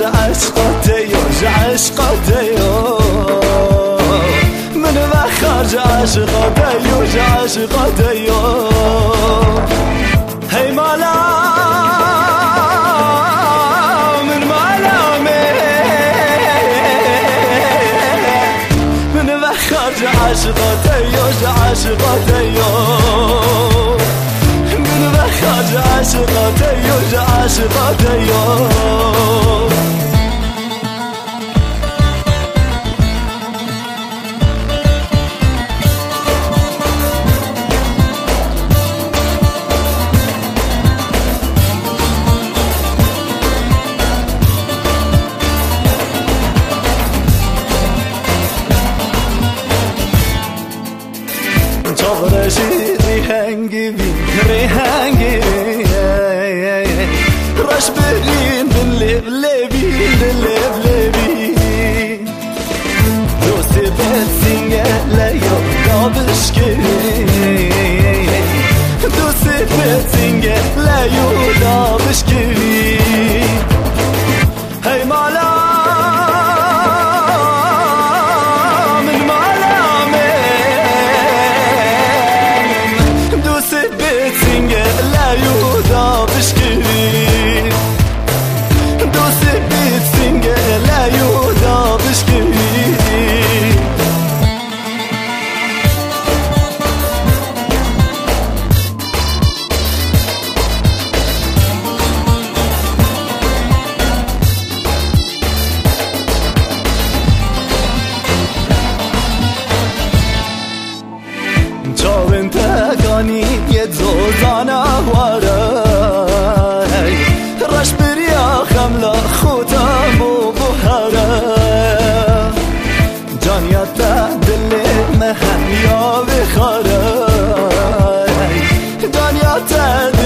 عشقاته یا عشقاته یا من بخرج عشقاته یا عشقاته یا هی مالا من مالا من بخرج عشقاته یا عشقاته یا من بخرج عشقاته یا عشقاته یا ريهانجي بي ريهانجي راش برين بالليب ليبي بالليب ليبي دوسي باتسينيا لا يوضا بشكري دوسي باتسينيا لا يوضا بشكري هاي مالا لا يوضا بشكري دوسي بيت سنجة لا يوضا بشكري تو انت قاني يتزوزانا وراي رش بريا خملا خوتم و بخارا جانياتا دل مهم يا بخارا جانياتا